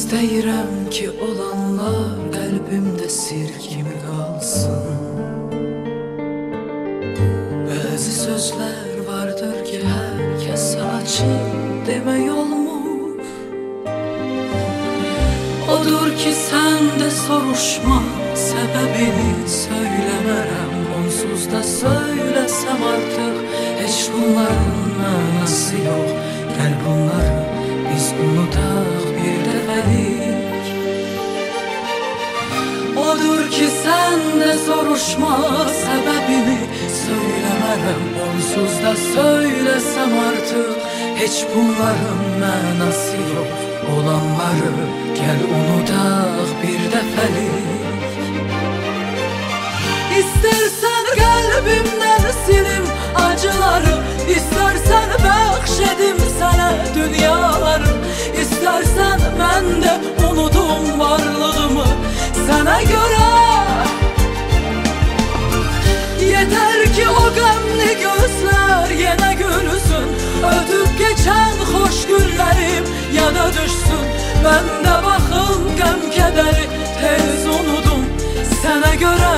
İstəyirəm ki olanlar qəlbimdə sir kimi qalsın. Bəzi sözlər vardır ki hər kəsə açıq demək olmur. Odur ki sən də soruşma, səbəbini söyləmərəm. Onsuz da söyləsəm artıq heç bunların mənası yox. Gəl bunları biz unudaq bir dəfəlik. Odur ki sən də soruşma, səbəbini söyləmərəm. Onsuz da söyləsəm artıq heç bunların mənası yox. Olanları gəl unudaq bir dəfəlik. İstərsən qəlbimdən silim acıları, İstərsən bəxş edim sənə dünyaları, İstərsən mən də unudum varlığımı sənə görə. Yetər ki o qəmli gözlər yenə gülsün, ötüb keçən xoş günlərim yada düşsün. Mən də baxım qəm kədəri tez unudum sənə görə.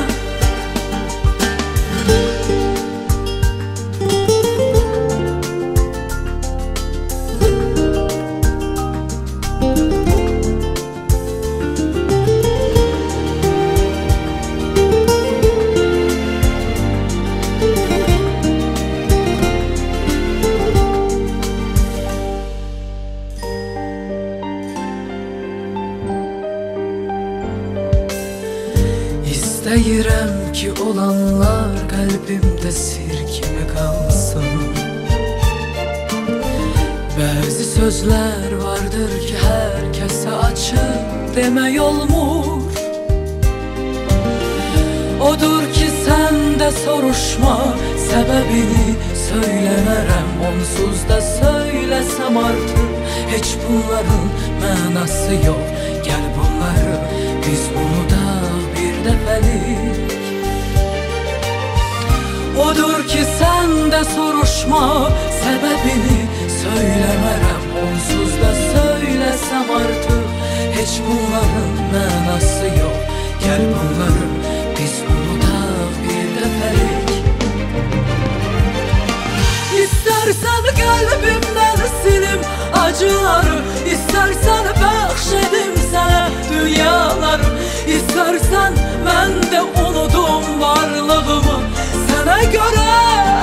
İstəyirəm ki olanlar qəlbimdə sir kimi qalsın. Bəzi sözlər vardır ki hər kəsə açıq demək olmur. Odur ki sən də soruşma, səbəbini söyləmərəm. Onsuz da söyləsəm artıq heç bunların mənası yox. Gəl bunları biz unudaq bir dəfəlik. Odur ki sən də soruşma, səbəbini söyləmərəm. Onsuz da söyləsəm artıq heç bunların mənası yox. Gəl bunları biz unudaq bir dəfəlik. İstərsən qəlbimdən silim acıları, İstərsən bəxş edim sənə dünyaları, İstərsən mən də unudum varlığımı sənə görə.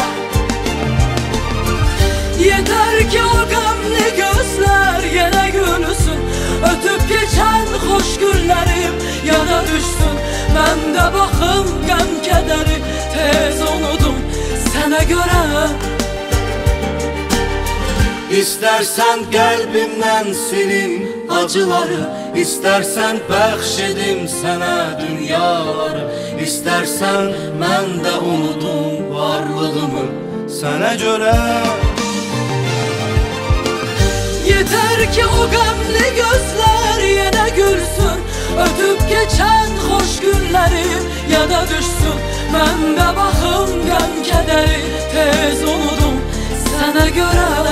Yetər ki o qəmli gözlər yenə gülsün, ötüb keçən xoş günlərim yana düşsün. Mən də baxım qəm kədəri tez unudum sənə görə. İstərsən qəlbimdən silim acıları, İstərsən bəxş edim sənə dünyaları, İstərsən mən də unudum varlığımı sənə görə. Yetər ki o qəmli gözlər yenə gülsün, ötüb keçən xoş günlərim yada düşsün. Mən də baxım qəm kədəri tez unudum sənə görə.